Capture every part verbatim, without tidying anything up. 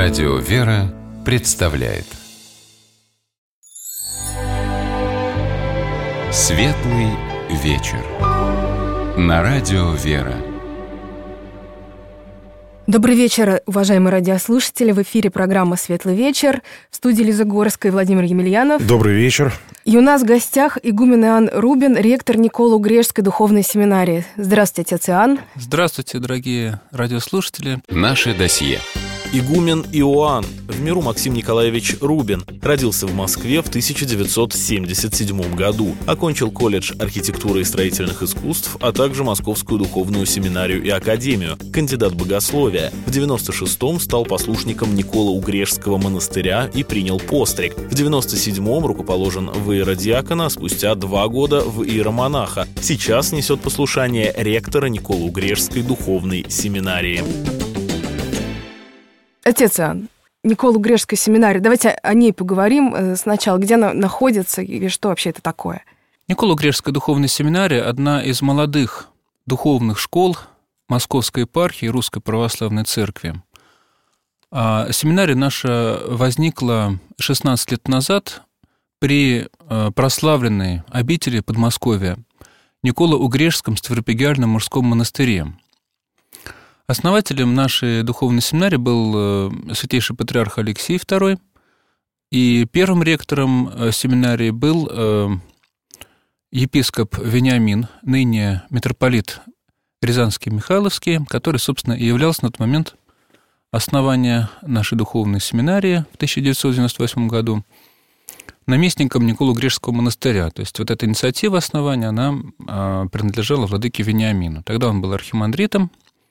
Радио «Вера» представляет Светлый вечер на Радио «Вера». Добрый вечер, уважаемые радиослушатели. В эфире программа «Светлый вечер». В студии Лиза Горская и Владимир Емельянов. Добрый вечер. И у нас в гостях игумен Иоанн Рубин, ректор Николо-Угрешской духовной семинарии. Здравствуйте, отец Иоанн. Здравствуйте, дорогие радиослушатели. Наше досье. Игумен Иоанн, в миру Максим Николаевич Рубин, родился в Москве в тысяча девятьсот семьдесят седьмом году. Окончил колледж архитектуры и строительных искусств, а также Московскую духовную семинарию и академию, кандидат богословия. В девяносто шестом стал послушником Николо-Угрешского монастыря и принял постриг. В девяносто седьмом рукоположен в иеродиакона, а спустя два года в иеромонаха. Сейчас несет послушание ректора Николо-Угрешской духовной семинарии. Отец Иоанн, Николо-Угрешская семинария. Давайте о ней поговорим сначала. Где она находится и что вообще это такое? Николо-Угрешская духовная семинария – одна из молодых духовных школ Московской епархии Русской Православной Церкви. А семинария наша возникла шестнадцать лет назад при прославленной обители Подмосковья Николо-Угрешском Ставропигиальном мужском монастыре. Основателем нашей духовной семинарии был святейший патриарх Алексий второй, и первым ректором семинарии был епископ Вениамин, ныне митрополит Рязанский Михайловский, который, собственно, и являлся на тот момент основания нашей духовной семинарии в тысяча девятьсот девяносто восьмом году наместником Николо-Угрешского монастыря. То есть вот эта инициатива основания, она принадлежала владыке Вениамину. Тогда он был архимандритом.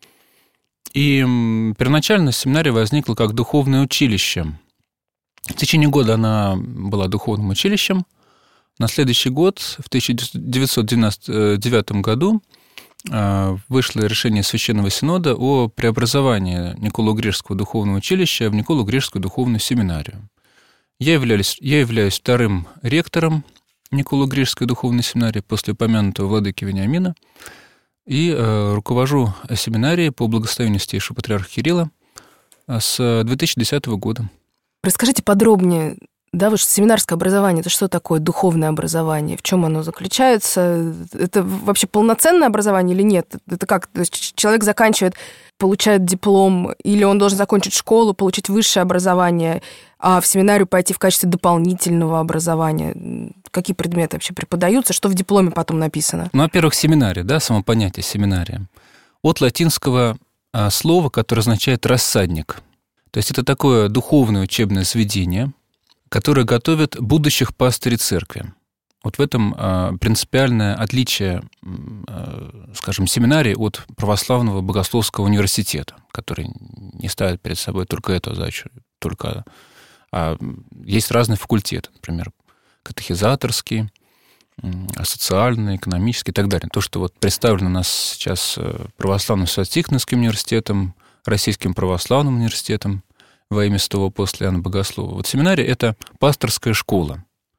И первоначально семинария возникла как духовное училище. В течение года она была духовным училищем. На следующий год, в тысяча девятьсот девяносто девятом году, вышло решение Священного Синода о преобразовании Николо-Угрешского духовного училища в Николо-Угрешскую духовную семинарию. Я являюсь, я являюсь вторым ректором Николо-Угрешской духовной семинарии после упомянутого владыки Вениамина. И э, руковожу семинарией по благословению святейшего патриарха Кирилла с две тысячи десятого года. Расскажите подробнее, да, ваше семинарское образование, это что такое духовное образование, в чем оно заключается? Это вообще полноценное образование или нет? Это как, то есть человек заканчивает, получает диплом, или он должен закончить школу, получить высшее образование, а в семинарию пойти в качестве дополнительного образования? Какие предметы вообще преподаются, что в дипломе потом написано? Ну, во-первых, семинария, да, само понятие семинария. От латинского а, слова, которое означает «рассадник». То есть это такое духовное учебное заведение, которое готовит будущих пастырей церкви. Вот в этом а, принципиальное отличие, а, скажем, семинарии от православного богословского университета, который не ставит перед собой только эту задачу, только а, есть разные факультеты, например, катехизаторский, социальный, экономический и так далее. То, что вот представлено у нас сейчас Православным Свято-Тихоновским университетом, Российским православным университетом во имя святого апостола Иоанна Богослова. Вот семинария – это пасторская школа.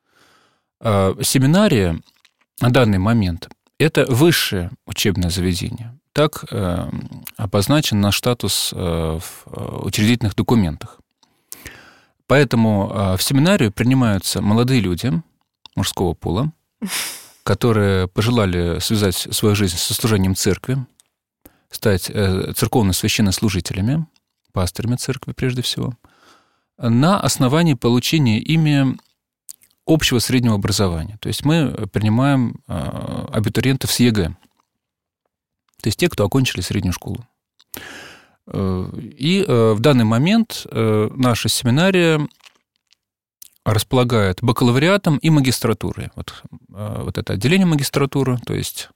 А семинария на данный момент – это высшее учебное заведение. Так э, обозначен наш статус э, в учредительных документах. Поэтому в семинарию принимаются молодые люди мужского пола, которые пожелали связать свою жизнь со служением церкви, стать церковно-священнослужителями, пастырями церкви прежде всего, на основании получения ими общего среднего образования. То есть мы принимаем абитуриентов с ЕГЭ, то есть те, кто окончили среднюю школу. И в данный момент наша семинария располагает бакалавриатом и магистратурой. Вот, вот это отделение магистратуры, то есть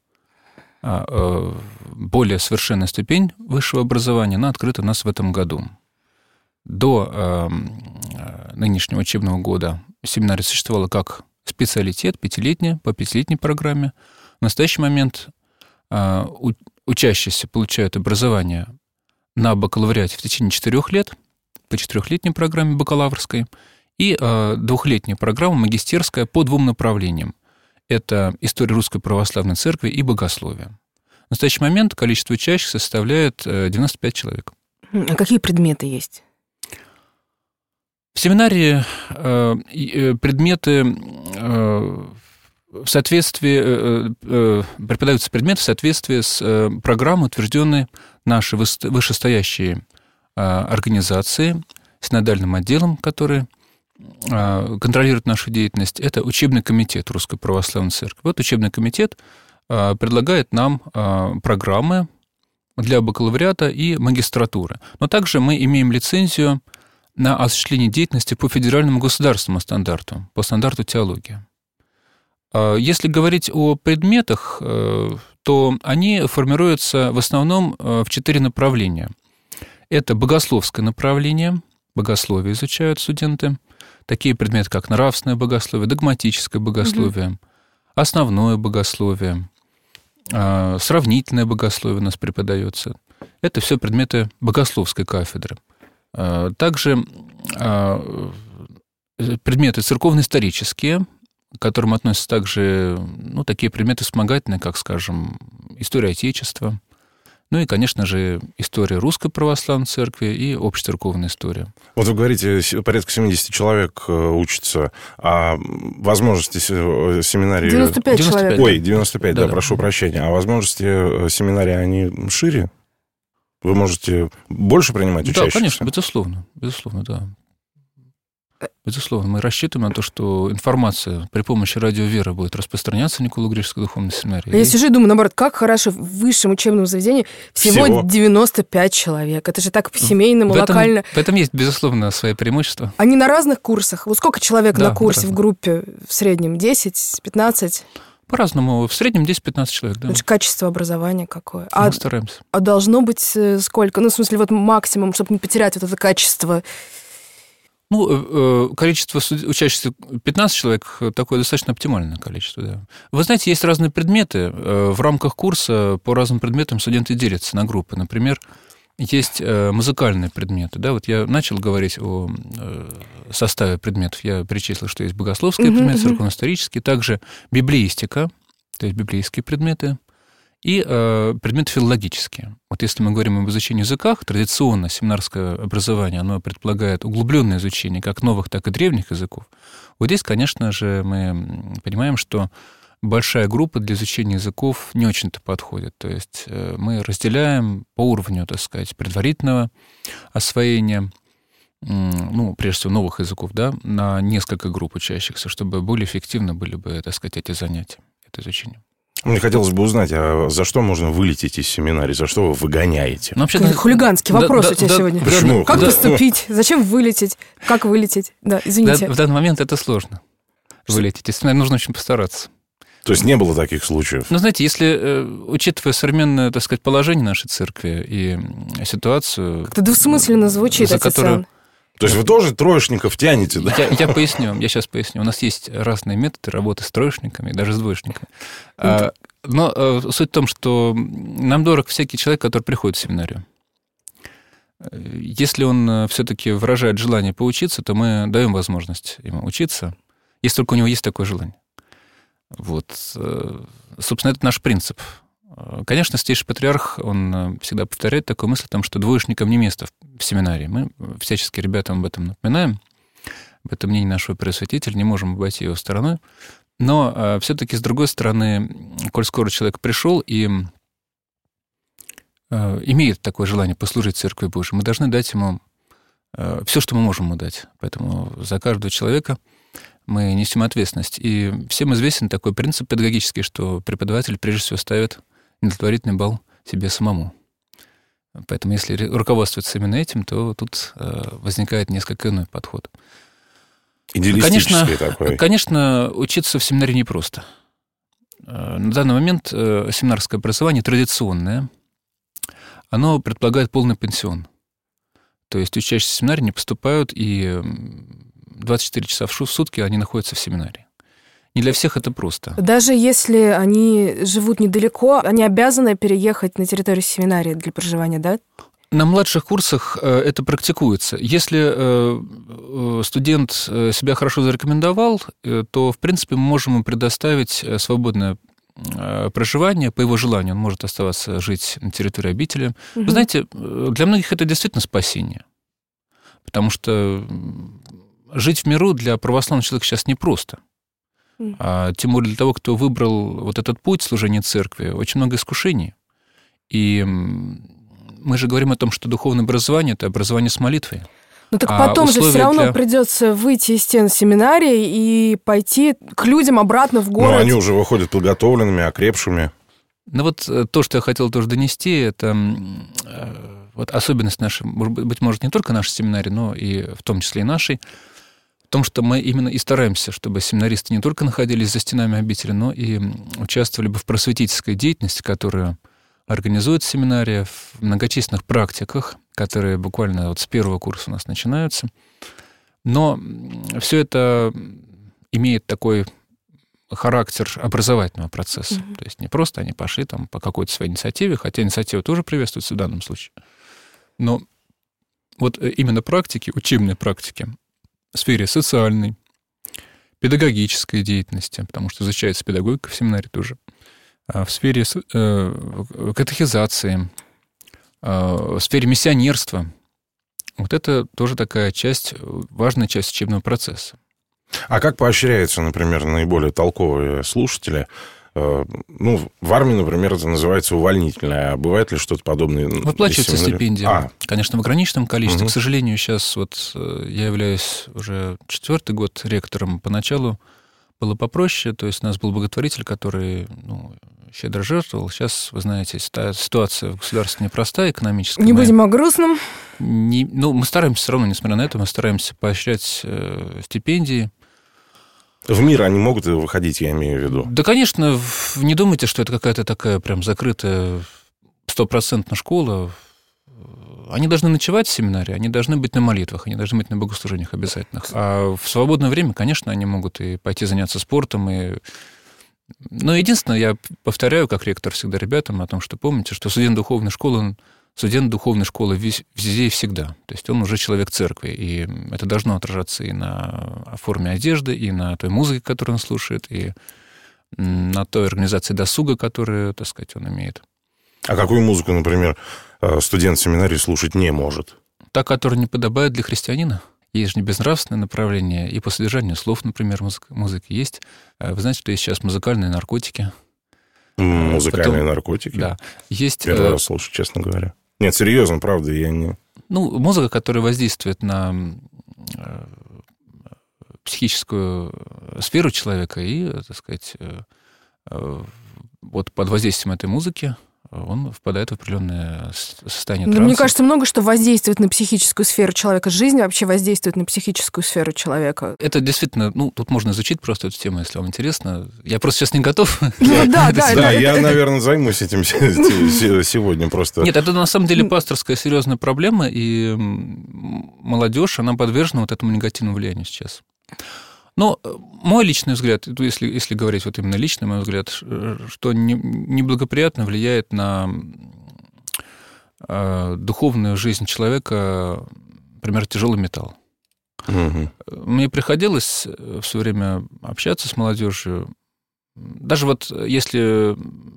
более совершенная ступень высшего образования, она открыта у нас в этом году. До нынешнего учебного года семинария существовала как специалитет, пятилетняя, по пятилетней программе. В настоящий момент учащиеся получают образование на бакалавриате в течение четырех лет, по четырехлетней программе бакалаврской, и э, двухлетняя программа магистерская по двум направлениям. Это история Русской Православной Церкви и богословие. В настоящий момент количество учащихся составляет девяносто пять человек. А какие предметы есть? В семинарии предметы в соответствии, преподаются предметы в соответствии с программой, утвержденной нашей вышестоящей организацией, синодальным отделом, который контролирует нашу деятельность. Это учебный комитет Русской Православной Церкви. Вот учебный комитет предлагает нам программы для бакалавриата и магистратуры. Но также мы имеем лицензию на осуществление деятельности по федеральному государственному стандарту, по стандарту теологии. Если говорить о предметах, то они формируются в основном в четыре направления. Это богословское направление, богословие изучают студенты, такие предметы, как нравственное богословие, догматическое богословие, угу. основное богословие, сравнительное богословие у нас преподается. Это все предметы богословской кафедры. Также предметы церковно-исторические, к которым относятся также ну, такие предметы вспомогательные, как, скажем, история Отечества, ну и, конечно же, история Русской Православной Церкви и общецерковная история. Вот вы говорите, порядка семьдесят человек учатся, а возможности семинарии... девяносто пять человек. Ой, девяносто пять, да, да, да, прошу прощения. А возможности семинарии, они шире? Вы можете больше принимать учащихся? Да, конечно, безусловно, безусловно, да. Безусловно, мы рассчитываем на то, что информация при помощи радио «Вера» будет распространяться в Николо-Греческой духовной семинарии. Я сижу и думаю, наоборот, как хорошо в высшем учебном заведении всего, всего девяносто пять человек. Это же так по-семейному, в этом, локально. В этом есть, безусловно, свои преимущества. Они на разных курсах. Вот сколько человек да, на курсе в группе в среднем? десять-пятнадцать? По-разному. В среднем десять-пятнадцать человек, да. Это же качество образования какое. Мы а, стараемся. А должно быть сколько? Ну, в смысле, вот максимум, чтобы не потерять вот это качество. Ну, количество учащихся пятнадцать человек такое достаточно оптимальное количество, да. Вы знаете, есть разные предметы. В рамках курса по разным предметам студенты делятся на группы. Например, есть музыкальные предметы. Да? Вот я начал говорить о составе предметов. Я перечислил, что есть богословские uh-huh, предметы, uh-huh. церковно-исторические, также библеистика, то есть библейские предметы, и э, предметы филологические. Вот если мы говорим об изучении языках, традиционно семинарское образование, оно предполагает углубленное изучение как новых, так и древних языков. Вот здесь, конечно же, мы понимаем, что большая группа для изучения языков не очень-то подходит. То есть э, мы разделяем по уровню, так сказать, предварительного освоения, э, ну, прежде всего, новых языков, да, на несколько групп учащихся, чтобы более эффективно были бы, так сказать, эти занятия, это изучение. Мне хотелось бы узнать, а за что можно вылететь из семинарии, за что вы выгоняете? Ну, вообще, хулиганский да, вопрос да, у тебя да, сегодня. Почему? Как да. поступить? Зачем вылететь? Как вылететь? Да, извините. Да, в данный момент это сложно вылететь. Из семинарии нужно очень постараться. То есть не было таких случаев? Ну, знаете, если, учитывая современное, так сказать, положение нашей церкви и ситуацию... Как-то двусмысленно звучит, за которую... То есть вы тоже троечников тянете, да? Я, я поясню, я сейчас поясню. У нас есть разные методы работы с троечниками, даже с двоечниками. А, но а, суть в том, что нам дорог всякий человек, который приходит в семинарию. Если он все-таки выражает желание поучиться, то мы даем возможность ему учиться, если только у него есть такое желание. Вот. Собственно, это наш принцип. Конечно, Святейший Патриарх, он всегда повторяет такую мысль о том, что двоечникам не место в семинарии. Мы всячески ребятам об этом напоминаем. Об этом мнение нашего Преосвятителя, не можем обойти его стороной. Но все-таки, с другой стороны, коль скоро человек пришел и имеет такое желание послужить Церкви Божией, мы должны дать ему все, что мы можем ему дать. Поэтому за каждого человека мы несем ответственность. И всем известен такой принцип педагогический, что преподаватель прежде всего ставит удовлетворительный балл себе самому. Поэтому если руководствоваться именно этим, то тут возникает несколько иной подход. Идеалистический конечно, такой. Конечно, учиться в семинаре непросто. На данный момент семинарское образование традиционное. Оно предполагает полный пенсион. То есть учащиеся в семинаре не поступают, и двадцать четыре часа в сутки они находятся в семинаре. Не для всех это просто. Даже если они живут недалеко, они обязаны переехать на территорию семинарии для проживания, да? На младших курсах это практикуется. Если студент себя хорошо зарекомендовал, то, в принципе, мы можем ему предоставить свободное проживание по его желанию. Он может оставаться жить на территории обители. Угу. Вы знаете, для многих это действительно спасение. Потому что жить в миру для православного человека сейчас непросто. Mm. А, тем более для того, кто выбрал вот этот путь служения церкви, очень много искушений. И мы же говорим о том, что духовное образование – это образование с молитвой. Ну так потом а же все равно для... придется выйти из стен семинарии и пойти к людям обратно в город. Ну, они уже выходят подготовленными, окрепшими. Ну вот то, что я хотел тоже донести, это вот особенность нашей, быть может, не только нашей семинарии, но и в том числе и нашей, в том, что мы именно и стараемся, чтобы семинаристы не только находились за стенами обители, но и участвовали бы в просветительской деятельности, которую организует семинария, в многочисленных практиках, которые буквально вот с первого курса у нас начинаются. Но все это имеет такой характер образовательного процесса. Mm-hmm. То есть не просто они пошли там по какой-то своей инициативе, хотя инициатива тоже приветствуется в данном случае. Но вот именно практики, учебные практики в сфере социальной, педагогической деятельности, потому что изучается педагогика в семинарии тоже, в сфере катехизации, в сфере миссионерства. Вот это тоже такая часть, важная часть учебного процесса. А как поощряются, например, наиболее толковые слушатели? Ну, в армии, например, это называется увольнительное. А бывает ли что-то подобное? Выплачиваются стипендии. А. Конечно, в ограниченном количестве. Угу. К сожалению, сейчас вот я являюсь уже четвертый год ректором. Поначалу было попроще. То есть у нас был благотворитель, который ну, щедро жертвовал. Сейчас, вы знаете, ситуация в государстве непростая, экономическая. Не будем о грустном. Не, ну, мы стараемся все равно, несмотря на это, мы стараемся поощрять э, стипендии. В мир они могут выходить, я имею в виду? Да, конечно, не думайте, что это какая-то такая прям закрытая стопроцентная школа. Они должны ночевать в семинаре, они должны быть на молитвах, они должны быть на богослужениях обязательных. А в свободное время, конечно, они могут и пойти заняться спортом. И... Но единственное, я повторяю, как ректор всегда ребятам, о том, что помните, что студент духовной школы, он студент духовной школы везде и всегда. То есть он уже человек церкви. И это должно отражаться и на форме одежды, и на той музыке, которую он слушает, и на той организации досуга, которую, так сказать, он имеет. А какую музыку, например, студент семинарии слушать не может? Та, которая не подобает для христианина. Есть же безнравственное направление, и по содержанию слов, например, музыка, музыки есть. Вы знаете, что есть сейчас музыкальные наркотики. Музыкальные Потом, наркотики? Да. Есть, Первый раз слышу, честно говоря. Нет, серьезно, правда, я не... Ну, музыка, которая воздействует на психическую сферу человека, и, так сказать, вот под воздействием этой музыки он впадает в определенное состояние да, транса. Мне кажется, много что воздействует на психическую сферу человека. Жизнь вообще воздействует на психическую сферу человека. Это действительно, ну, тут можно изучить просто эту тему, если вам интересно. Я просто сейчас не готов. Да, да, да. Я, наверное, займусь этим сегодня просто. Нет, это на самом деле пасторская серьезная проблема, и молодежь, она подвержена вот этому негативному влиянию сейчас. Но мой личный взгляд, если, если говорить вот именно личный мой взгляд, что неблагоприятно влияет на э, духовную жизнь человека, например, тяжелый металл. Угу. Мне приходилось в свое время общаться с молодежью. Даже вот если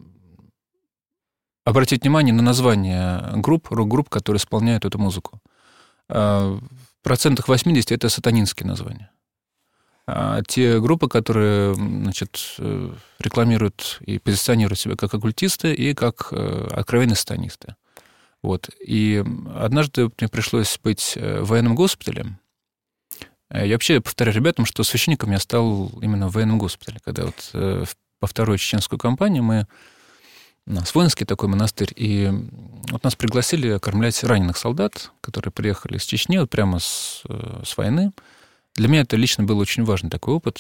обратить внимание на название групп, рок-групп, которые исполняют эту музыку, в процентах восемьдесят это сатанинские названия. А те группы, которые, значит, рекламируют и позиционируют себя как оккультисты и как откровенные сатанисты. Вот. И однажды мне пришлось быть в военном госпитале. Я вообще повторяю ребятам, что священником я стал именно в военном госпитале. Когда вот по второй чеченскую кампанию мы... У нас воинский такой монастырь, и вот нас пригласили окормлять раненых солдат, которые приехали из Чечни, вот прямо с, с войны. Для меня это лично был очень важный такой опыт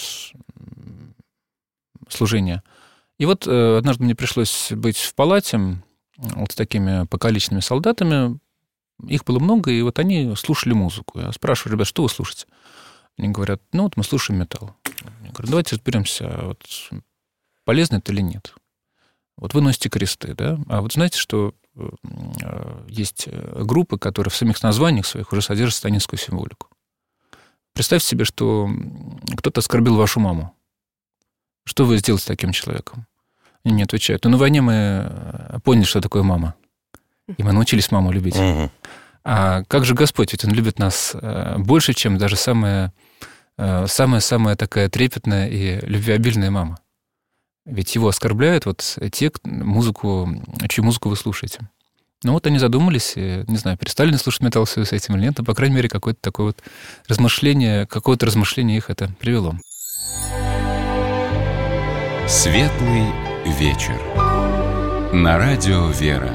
служения. И вот однажды мне пришлось быть в палате вот с такими покалеченными солдатами. Их было много, и вот они слушали музыку. Я спрашиваю, ребят, что вы слушаете? Они говорят, ну вот мы слушаем металл. Я говорю, давайте разберемся, вот, полезно это или нет. Вот вы носите кресты, да? А вот знаете, что есть группы, которые в самих названиях своих уже содержат сатанинскую символику. Представьте себе, что кто-то оскорбил вашу маму. Что вы сделаете с таким человеком? Они не отвечают. Но на войне мы поняли, что такое мама. И мы научились маму любить. Угу. А как же Господь? Ведь Он любит нас больше, чем даже самые самая-самая такая трепетная и любвеобильная мама. Ведь его оскорбляют вот те, музыку, чью музыку вы слушаете. Ну вот они задумались, и, не знаю, перестали слушать металл в связи с этим или нет, но, по крайней мере, какое-то такое вот размышление, какое-то размышление их это привело. Светлый вечер. На радио «Вера».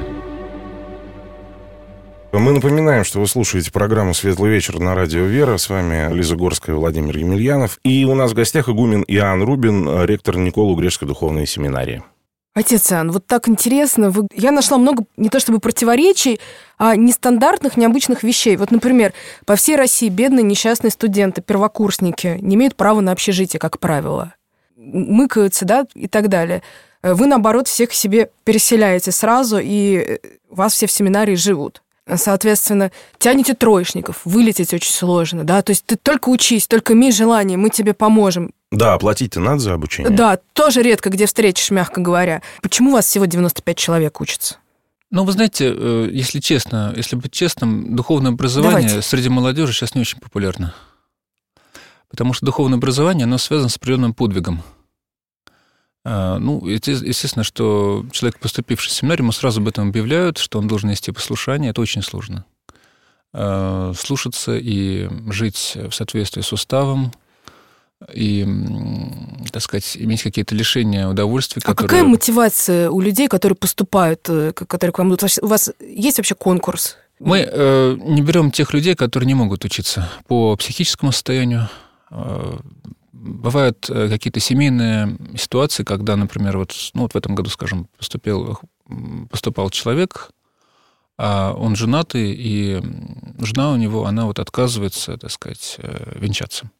Мы напоминаем, что вы слушаете программу «Светлый вечер» на радио «Вера». С вами Лиза Горская и Владимир Емельянов. И у нас в гостях игумен Иоанн Рубин, ректор Николо-Ugреческой духовной семинарии. Отец Иоанн, вот так интересно. Вы... Я нашла много, не то чтобы противоречий, а нестандартных, необычных вещей. Вот, например, по всей России бедные несчастные студенты, первокурсники не имеют права на общежитие, как правило. Мыкаются, да, и так далее. Вы, наоборот, всех себе переселяете сразу, и у вас все в семинарии живут. Соответственно, тянете троечников, вылететь очень сложно, да, то есть ты только учись, только имей желание, мы тебе поможем. Да, оплатить-то надо за обучение. Да, тоже редко где встретишь, мягко говоря. Почему у вас всего девяносто пять человек учатся? Ну, вы знаете, если честно, если быть честным, духовное образование Давайте. среди молодежи сейчас не очень популярно. Потому что духовное образование, оно связано с определенным подвигом. Ну, естественно, что человек, поступивший в семинарию, ему сразу об этом объявляют, что он должен нести послушание. Это очень сложно. Слушаться и жить в соответствии с уставом, и, так сказать, иметь какие-то лишения удовольствия. А которые... какая мотивация у людей, которые поступают, которые к вам идут? У вас есть вообще конкурс? Мы э, не берем тех людей, которые не могут учиться по психическому состоянию. Бывают какие-то семейные ситуации, когда, например, вот, ну, вот в этом году, скажем, поступил, поступал человек, а он женатый, и жена у него, она вот отказывается, так сказать, венчаться.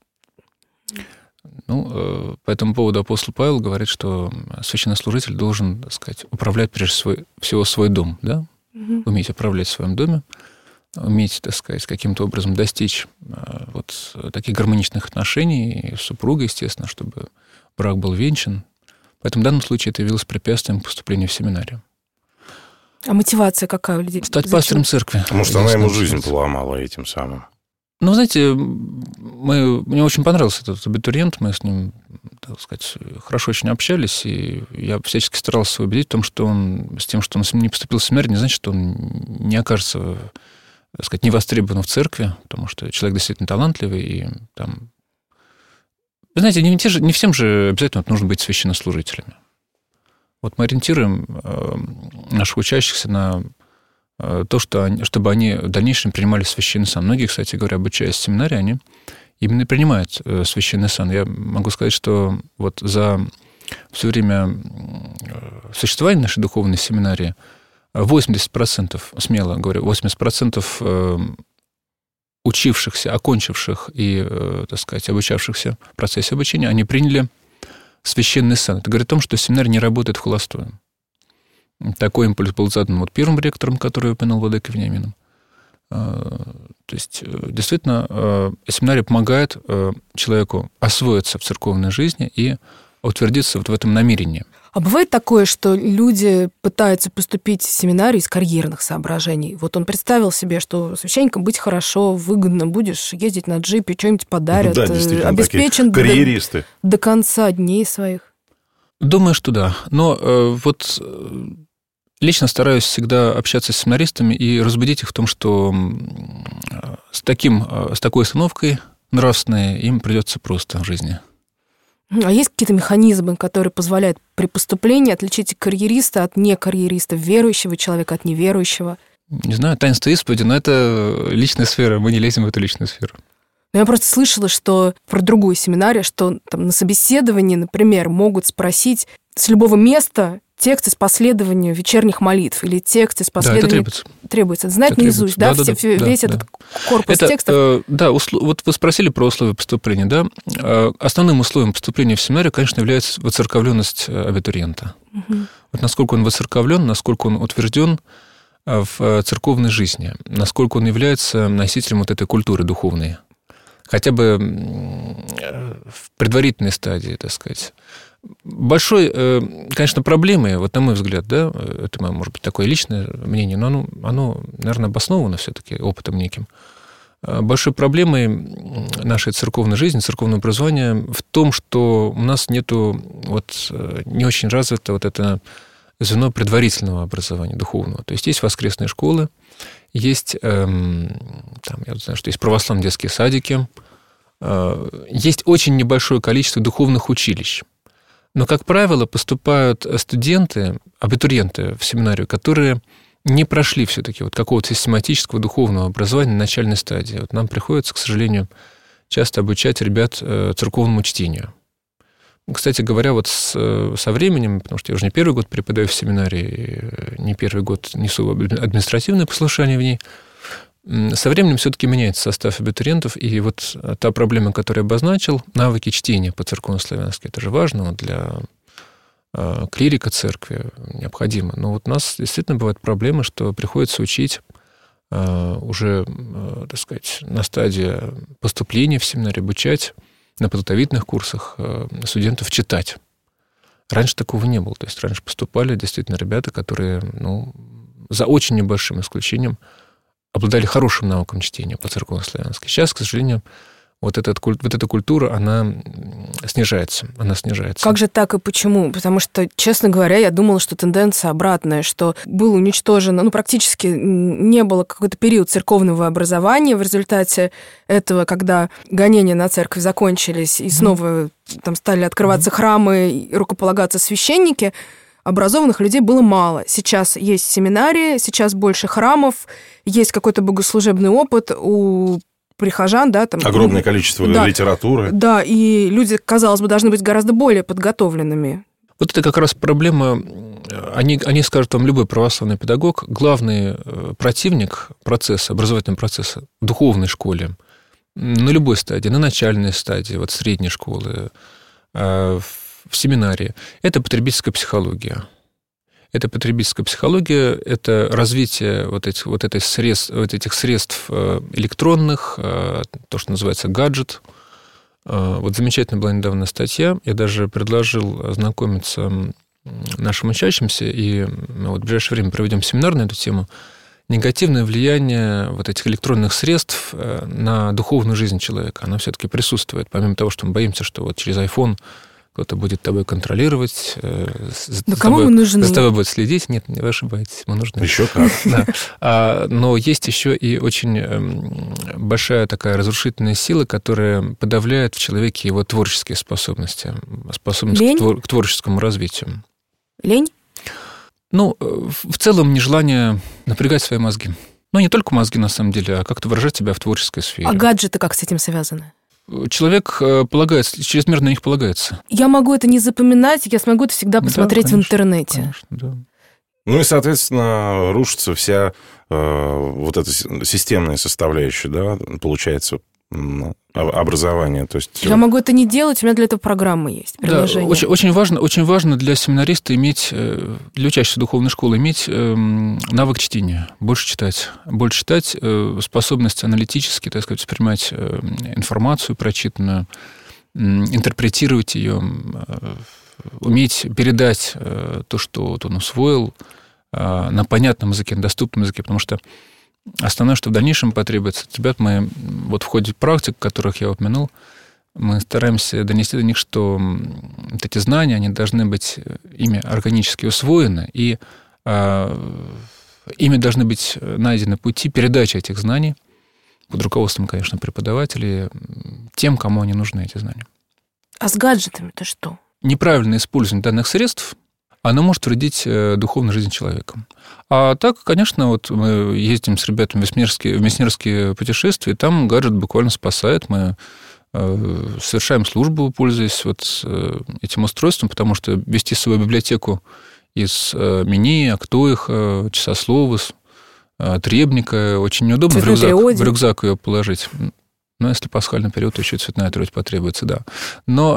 Ну, по этому поводу апостол Павел говорит, что священнослужитель должен, так сказать, управлять прежде всего свой дом, да? Угу. Уметь управлять в своем доме, уметь, так сказать, каким-то образом достичь вот таких гармоничных отношений с супругой, естественно, чтобы брак был венчан. Поэтому в данном случае это явилось препятствием к поступлению в семинарию. А мотивация какая у людей? Стать Зачем? пастором церкви. Потому что она ему жизнь поломала этим самым. Ну, знаете, мы, мне очень понравился этот абитуриент, мы с ним, так сказать, хорошо очень общались, и я всячески старался убедить в том, что он, с тем, что он не поступил в семинарию, не значит, что он не окажется, так сказать, невостребован в церкви, потому что человек действительно талантливый, и там... Вы знаете, не, те же, не всем же обязательно нужно быть священнослужителями. Вот мы ориентируем наших учащихся на то, что они, чтобы они в дальнейшем принимали священный сан. Многие, кстати говоря, обучаясь в семинарии, они именно принимают священный сан. Я могу сказать, что вот за все время существования нашей духовной семинарии восемьдесят процентов, смело говорю, восемьдесят процентов учившихся, окончивших и, так сказать, обучавшихся в процессе обучения, они приняли священный сан. Это говорит о том, что семинарий не работает в холостую. Такой импульс был задан вот первым ректором, который упомянул владыка Вениамином. То есть, действительно, семинария помогает человеку освоиться в церковной жизни и утвердиться вот в этом намерении. А бывает такое, что люди пытаются поступить в семинарию из карьерных соображений? Вот он представил себе, что священником быть хорошо, выгодно, будешь ездить на джипе, что-нибудь подарят, да, обеспечен карьеристы. До, до конца дней своих. Думаю, что да. Но э, вот лично стараюсь всегда общаться с семинаристами и разбудить их в том, что с, таким, с такой установкой нравственной им придется просто в жизни. А есть какие-то механизмы, которые позволяют при поступлении отличить карьериста от некарьериста, верующего человека от неверующего? Не знаю, таинство исповеди, но это личная сфера, мы не лезем в эту личную сферу. Я просто слышала, что про другую семинарию, что там на собеседовании, например, могут спросить с любого места текст из последования вечерних молитв или текст из последования... Да, это требуется. Требуется. Знать это наизусть, да, да, все, да, весь да, этот да. корпус это, текстов? Э, да, услов... вот вы спросили про условия поступления, да. Основным условием поступления в семинарию, конечно, является воцерковленность абитуриента. Угу. Вот насколько он воцерковлен, насколько он утвержден в церковной жизни, насколько он является носителем вот этой культуры духовной. Хотя бы в предварительной стадии, так сказать. Большой, конечно, проблемой, вот на мой взгляд, да, это, может быть, такое личное мнение, но оно, оно наверное, обосновано все-таки опытом неким. Большой проблемой нашей церковной жизни, церковного образования в том, что у нас нету, вот, не очень развито вот это звено предварительного образования духовного. То есть есть воскресные школы, есть, эм, там, я знаю, что есть православные детские садики, э, есть очень небольшое количество духовных училищ. Но, как правило, поступают студенты, абитуриенты в семинарию, которые не прошли все-таки вот какого-то систематического духовного образования на начальной стадии. Вот нам приходится, к сожалению, часто обучать ребят церковному чтению. Кстати говоря, вот с, со временем, потому что я уже не первый год преподаю в семинарии, не первый год несу административное послушание в ней, со временем все-таки меняется состав абитуриентов, и вот та проблема, которую я обозначил, навыки чтения по-церковнославянски, это же важно для клирика церкви, необходимо. Но вот у нас действительно бывают проблемы, что приходится учить уже, так сказать, на стадии поступления в семинарий, обучать на подготовительных курсах студентов читать. Раньше такого не было. То есть раньше поступали действительно ребята, которые, ну, за очень небольшим исключением, обладали хорошим навыком чтения по церковнославянски. Сейчас, к сожалению, вот, этот, вот эта культура, она снижается, она снижается. Как же так и почему? Потому что, честно говоря, я думала, что тенденция обратная, что было уничтожено, ну, практически не было какой-то период церковного образования в результате этого, когда гонения на церковь закончились, и снова там стали открываться храмы, и рукополагаться священники, образованных людей было мало. Сейчас есть семинарии, сейчас больше храмов, есть какой-то богослужебный опыт у прихожан, да, там... Огромное количество да, литературы. Да, и люди, казалось бы, должны быть гораздо более подготовленными. Вот это как раз проблема, они, они скажут вам, любой православный педагог, главный противник процесса, образовательного процесса в духовной школе, на любой стадии, на начальной стадии, вот средней школы, в семинарии, это потребительская психология. Это потребительская психология, это развитие вот этих, вот этих, средств, вот этих средств электронных, то, что называется гаджет. Вот замечательная была недавно статья, я даже предложил ознакомиться нашим учащимся, и мы вот в ближайшее время проведем семинар на эту тему. Негативное влияние вот этих электронных средств на духовную жизнь человека, оно все-таки присутствует, помимо того, что мы боимся, что вот через iPhone кто-то будет тобой контролировать, за, да кому тобой, мы нужны? за тобой будет следить. Нет, не вы ошибаетесь, мы нужны. Еще как. Да. А, но есть еще и очень большая такая разрушительная сила, которая подавляет в человеке его творческие способности, способность к, твор- к творческому развитию. Лень? Ну, в целом, нежелание напрягать свои мозги. Ну, не только мозги, на самом деле, а как-то выражать себя в творческой сфере. А гаджеты как с этим связаны? Человек полагается, чрезмерно на них полагается. Я могу это не запоминать, я смогу это всегда посмотреть да, конечно, в интернете. Конечно, да. Ну и, соответственно, рушится вся э, вот эта системная составляющая, да, получается, образование. То есть... Я могу это не делать, у меня для этого программа есть, приложение. Да, очень, очень, важно, очень важно для семинариста иметь, для учащихся духовной школы, иметь навык чтения, больше читать. Больше читать, способность аналитически, так сказать, воспринимать информацию прочитанную, интерпретировать ее, уметь передать то, что вот он усвоил на понятном языке, на доступном языке, потому что основное, что в дальнейшем потребуется, ребят, мы вот в ходе практик, которых я упомянул, мы стараемся донести до них, что вот эти знания, они должны быть ими органически усвоены, и а, ими должны быть найдены пути передачи этих знаний под руководством, конечно, преподавателей, тем, кому они нужны, эти знания. А с гаджетами-то что? Неправильное использование данных средств, оно может вредить духовной жизни человека. А так, конечно, вот мы ездим с ребятами в миссионерские, в миссионерские путешествия, и там гаджет буквально спасает. Мы совершаем службу, пользуясь вот этим устройством, потому что вести свою библиотеку из Мини, Актоиха, Часослова, Требника очень неудобно в рюкзак, в рюкзак ее положить. Ну, если пасхальный период, то еще и цветная трудь потребуется, да. Но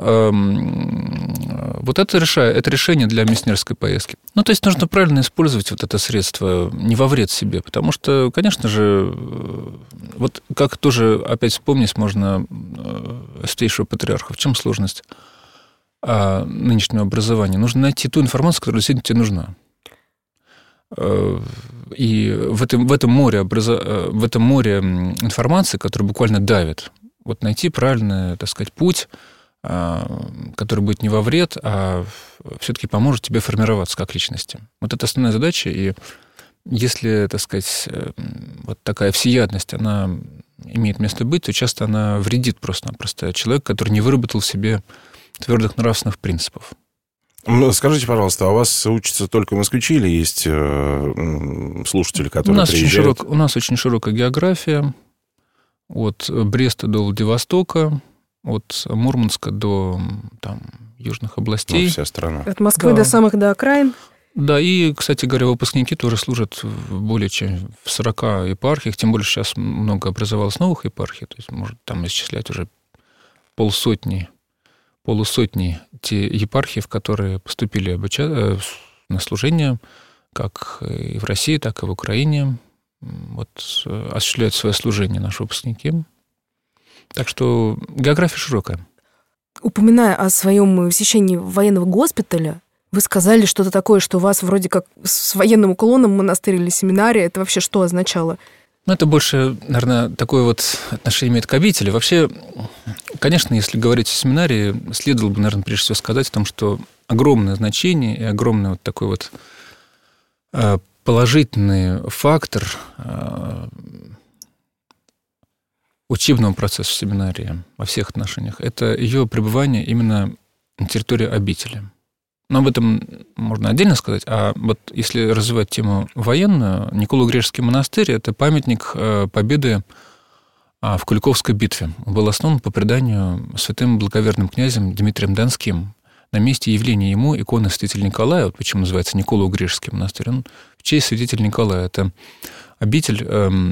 эм, вот это, решает, это решение для миссионерской поездки. Ну, то есть нужно правильно использовать вот это средство, не во вред себе, потому что, конечно же, вот как тоже опять вспомнить можно Святейшего Патриарха. В чем сложность нынешнего образования? Нужно найти ту информацию, которая действительно тебе нужна. И в этом, в этом море, образа... в этом море информации, которая буквально давит, вот найти правильный, так сказать, путь, который будет не во вред, а все-таки поможет тебе формироваться как личности. Вот это основная задача, и если, так сказать, вот такая всеядность, она имеет место быть, то часто она вредит просто-напросто человеку, который не выработал в себе твердых нравственных принципов. Скажите, пожалуйста, а у вас учатся только москвичи или есть слушатели, которые у нас приезжают? Очень широк, у нас очень широкая география. От Бреста до Владивостока, от Мурманска до там, южных областей. Ну, вся страна. От Москвы Да. до самых до окраин. Да, и, кстати говоря, выпускники тоже служат в более чем в сорока епархиях, тем более сейчас много образовалось новых епархий, то есть может там исчислять уже полсотни, полусотни те епархии, в которые поступили обуча... на служение, как и в России, так и в Украине. Вот, осуществляют свое служение наши выпускники. Так что география широкая. Упоминая о своем посещении военного госпиталя, вы сказали что-то такое, что у вас вроде как с военным уклоном монастырь или семинария. Это вообще что означало? Ну, это больше, наверное, такое вот отношение имеет к обители. Вообще, конечно, если говорить о семинарии, следовало бы, наверное, прежде всего сказать о том, что огромное значение и огромный вот такой вот положительный фактор учебного процесса в семинарии во всех отношениях – это ее пребывание именно на территории обители. Но об этом можно отдельно сказать. А вот если развивать тему военную, Николо-Греческий монастырь – это памятник победы в Куликовской битве. Он был основан по преданию святым благоверным князем Дмитрием Донским. На месте явления ему иконы святителя Николая, вот почему называется Николо-Греческий монастырь, он в честь святителя Николая. Это обитель,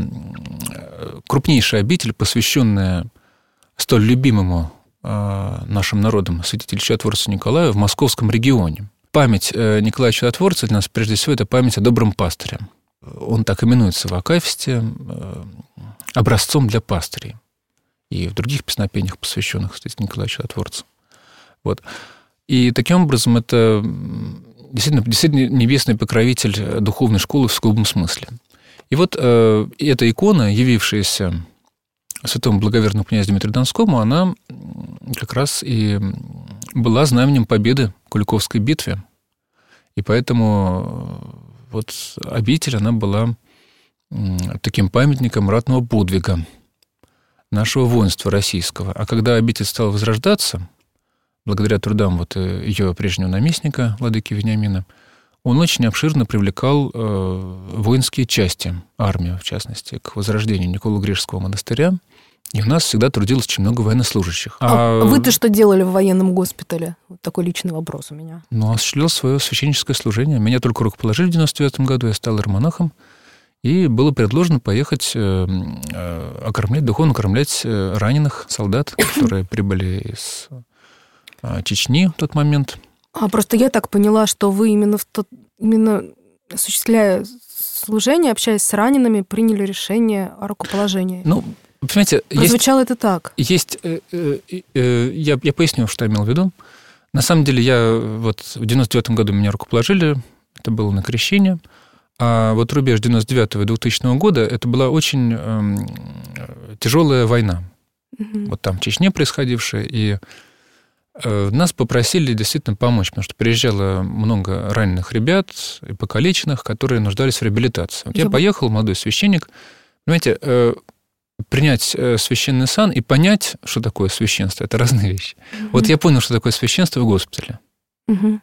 крупнейшая обитель, посвященная столь любимому нашим народом святителю Чудотворцу Николаю в московском регионе. Память Николая Чудотворца для нас, прежде всего, это память о добром пастыре. Он так именуется в акафисте образцом для пастырей и в других песнопениях, посвященных святителю Николаю Чудотворцу. Вот. И таким образом это действительно, действительно небесный покровитель духовной школы в скобном смысле. И вот э, эта икона, явившаяся святому благоверному князю Дмитрию Донскому, она как раз и была знаменем победы в Куликовской битве. И поэтому вот обитель, она была таким памятником ратного подвига нашего воинства российского. А когда обитель стала возрождаться, благодаря трудам вот ее прежнего наместника, владыки Вениамина, он очень обширно привлекал э, воинские части, армию, в частности, к возрождению Николо-Греческого монастыря. И у нас всегда трудилось очень много военнослужащих. А, а вы-то что делали в военном госпитале? Вот такой личный вопрос у меня. Ну, осуществлял свое священническое служение. Меня только рукоположили в девяносто девятом году, я стал иеромонахом. И было предложено поехать э, э, окормлять, духовно окормлять раненых солдат, которые прибыли из э, Чечни в тот момент. А просто я так поняла, что вы именно, в тот, именно осуществляя служение, общаясь с ранеными, приняли решение о рукоположении. Ну, понимаете, прозвучало есть, это так. Есть, э, э, э, я, я поясню, что я имел в виду. На самом деле, я вот в девяносто девятом году меня рукоположили, это было на крещение, а вот рубеж девяносто девятого и двухтысячного года это была очень э, тяжелая война. Угу. Вот там в Чечне происходившая, и нас попросили действительно помочь, потому что приезжало много раненых ребят и покалеченных, которые нуждались в реабилитации. Вот я, я поехал, молодой священник, понимаете, принять священный сан и понять, что такое священство, это разные вещи. Угу. Вот я понял, что такое священство в госпитале. Угу.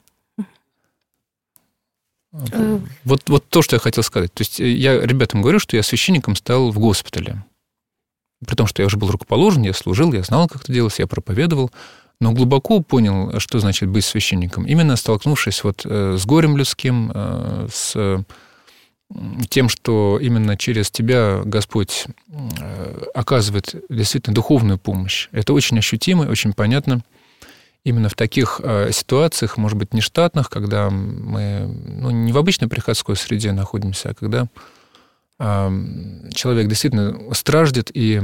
Вот, вот, вот то, что я хотел сказать. То есть я ребятам говорю, что я священником стал в госпитале. При том, что я уже был рукоположен, я служил, я знал, как это делалось, я проповедовал. Но глубоко понял, что значит быть священником, именно столкнувшись вот с горем людским, с тем, что именно через тебя Господь оказывает действительно духовную помощь. Это очень ощутимо, очень понятно. Именно в таких ситуациях, может быть, нештатных, когда мы ну, не в обычной приходской среде находимся, а когда человек действительно страждет, и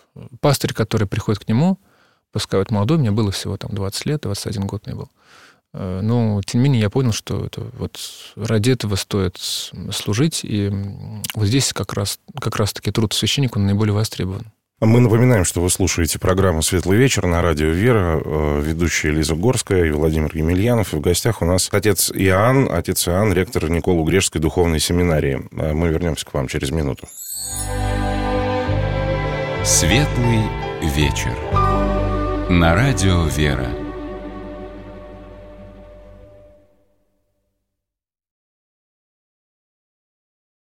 пастырь, который приходит к нему, пускай вот молодой, мне было всего там двадцать лет, двадцать один год мне был, Но, тем не менее, я понял, что это вот ради этого стоит служить, и вот здесь как раз, как раз-таки труд священника он наиболее востребован. Мы напоминаем, что вы слушаете программу «Светлый вечер» на радио «Вера», ведущие Лиза Горская и Владимир Емельянов. И в гостях у нас отец Иоанн, отец Иоанн, ректор Николо-Греческой духовной семинарии. Мы вернемся к вам через минуту. «Светлый вечер» на радио «Вера».